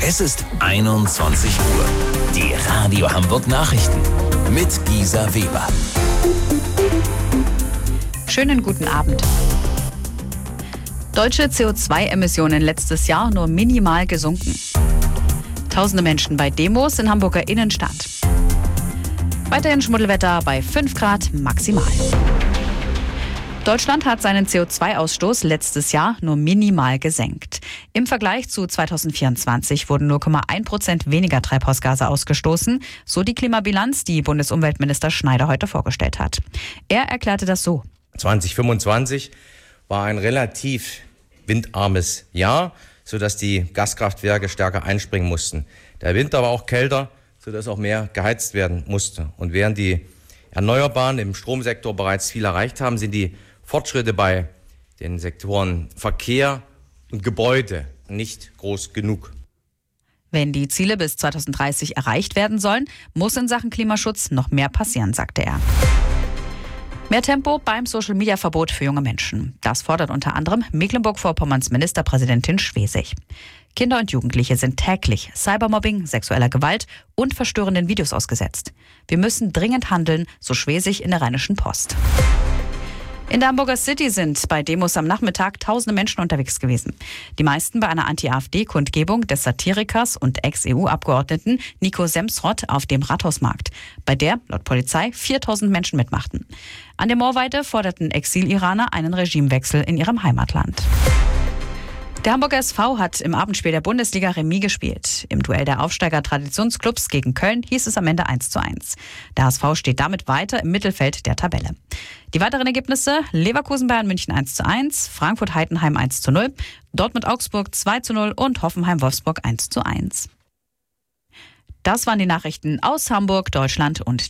Es ist 21 Uhr. Die Radio Hamburg Nachrichten mit Gisa Weber. Schönen guten Abend. Deutsche CO2-Emissionen letztes Jahr nur minimal gesunken. Tausende Menschen bei Demos in Hamburger Innenstadt. Weiterhin Schmuddelwetter bei 5 Grad maximal. Deutschland hat seinen CO2-Ausstoß letztes Jahr nur minimal gesenkt. Im Vergleich zu 2024 wurden 0,1% weniger Treibhausgase ausgestoßen, so die Klimabilanz, die Bundesumweltminister Schneider heute vorgestellt hat. Er erklärte das so. 2025 war ein relativ windarmes Jahr, sodass die Gaskraftwerke stärker einspringen mussten. Der Winter war auch kälter, sodass auch mehr geheizt werden musste. Und während die Erneuerbaren im Stromsektor bereits viel erreicht haben, sind die Fortschritte bei den Sektoren Verkehr und Gebäude nicht groß genug. Wenn die Ziele bis 2030 erreicht werden sollen, muss in Sachen Klimaschutz noch mehr passieren, sagte er. Mehr Tempo beim Social-Media-Verbot für junge Menschen. Das fordert unter anderem Mecklenburg-Vorpommerns Ministerpräsidentin Schwesig. Kinder und Jugendliche sind täglich Cybermobbing, sexueller Gewalt und verstörenden Videos ausgesetzt. Wir müssen dringend handeln, so Schwesig in der Rheinischen Post. In der Hamburger City sind bei Demos am Nachmittag tausende Menschen unterwegs gewesen. Die meisten bei einer Anti-AfD-Kundgebung des Satirikers und Ex-EU-Abgeordneten Nico Semsrott auf dem Rathausmarkt, bei der laut Polizei 4000 Menschen mitmachten. An der Moorweide forderten Exil-Iraner einen Regimewechsel in ihrem Heimatland. Der Hamburger SV hat im Abendspiel der Bundesliga Remis gespielt. Im Duell der Aufsteiger-Traditionsclubs gegen Köln hieß es am Ende 1:1. Der HSV steht damit weiter im Mittelfeld der Tabelle. Die weiteren Ergebnisse: Leverkusen-Bayern München 1:1, Frankfurt-Heidenheim 1:0, Dortmund-Augsburg 2:0 und Hoffenheim-Wolfsburg 1:1. Das waren die Nachrichten aus Hamburg, Deutschland und